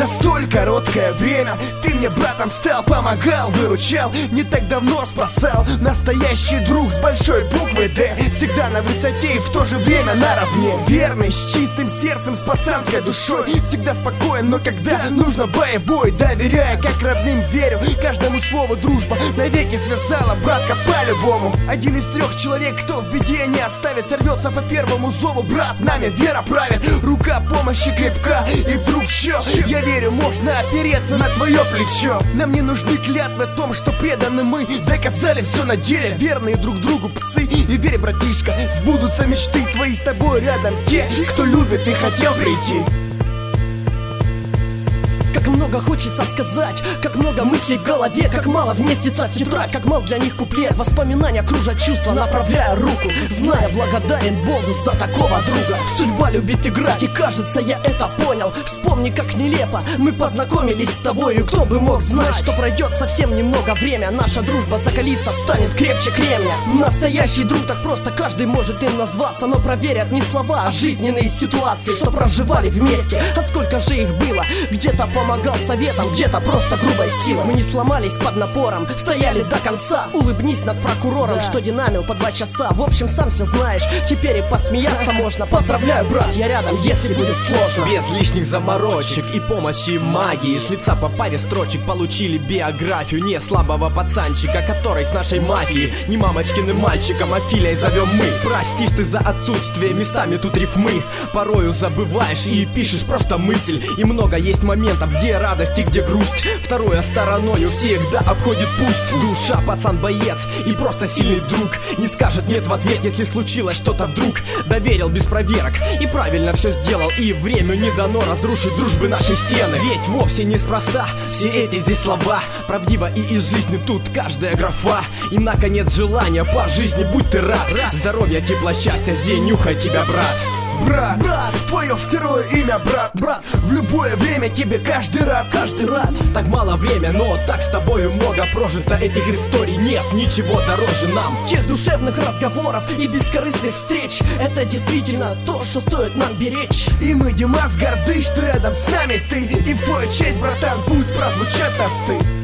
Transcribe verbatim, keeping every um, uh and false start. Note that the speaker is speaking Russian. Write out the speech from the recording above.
За столь короткое время ты мне братом стал, помогал, выручал, не так давно спасал. Настоящий друг с большой буквы Д, всегда на высоте и в то же время наравне. Верный, с чистым сердцем, с пацанской душой, всегда спокоен, но когда нужно боевой. Доверяя, как родным верю, каждому слову дружба навеки связала, братка, по-любому. Один из трех человек, кто в беде не оставит, сорвется по первому зову. Брат, нами вера правит, рука помощи крепка, и вдруг чё? Я верю, можно опереться на твое плечо. Нам не нужны клятвы о том, что преданы мы, доказали все на деле, верные друг другу псы. И верь, братишка, сбудутся мечты твои, с тобой рядом те, кто любит и хотел прийти. Как много хочется сказать, как много мыслей в голове, как мало вместится в тетрадь, как мал для них куплет. Воспоминания кружат чувства, направляя руку, зная, благодарен Богу за такого друга. Судьба любит играть, и кажется, я это понял. Вспомни, как нелепо мы познакомились с тобой, и кто бы мог знать, что пройдет совсем немного время, наша дружба закалится, станет крепче кремня. Настоящий друг, так просто каждый может им назваться, но проверят не слова, а жизненные ситуации, что проживали вместе. А сколько же их было, где-то по помогал советом, где-то просто грубой силой. Мы не сломались под напором, стояли до конца. Улыбнись над прокурором, что динамил по два часа. В общем, сам все знаешь, теперь и посмеяться можно. Поздравляю, брат, я рядом, если будет сложно. Без лишних заморочек и помощи магии, с лица по паре строчек получили биографию не слабого пацанчика, который с нашей мафией не мамочкиным мальчиком, а филей зовем мы. Простишь ты за отсутствие, местами тут рифмы порою забываешь и пишешь просто мысль. И много есть моментов, где радость и где грусть, второй стороною всегда обходит пусть. Душа, пацан, боец и просто сильный друг, не скажет нет в ответ, если случилось что-то вдруг. Доверил без проверок и правильно все сделал, и время не дано разрушить дружбы нашей стены. Ведь вовсе неспроста все эти здесь слова, правдиво и из жизни тут каждая графа. И наконец желание по жизни, будь ты рад, здоровья, тепла, счастья, здесь нюхай тебя, брат. Брат, брат, твое второе имя, брат, брат. В любое время тебе каждый рад, каждый рад. Так мало время, но так с тобою много прожито. Этих историй нет ничего дороже нам тех душевных разговоров и бескорыстных встреч. Это действительно то, что стоит нам беречь. И мы, Димас, горды, что рядом с нами ты. И в твою честь, братан, пусть прозвучат тосты.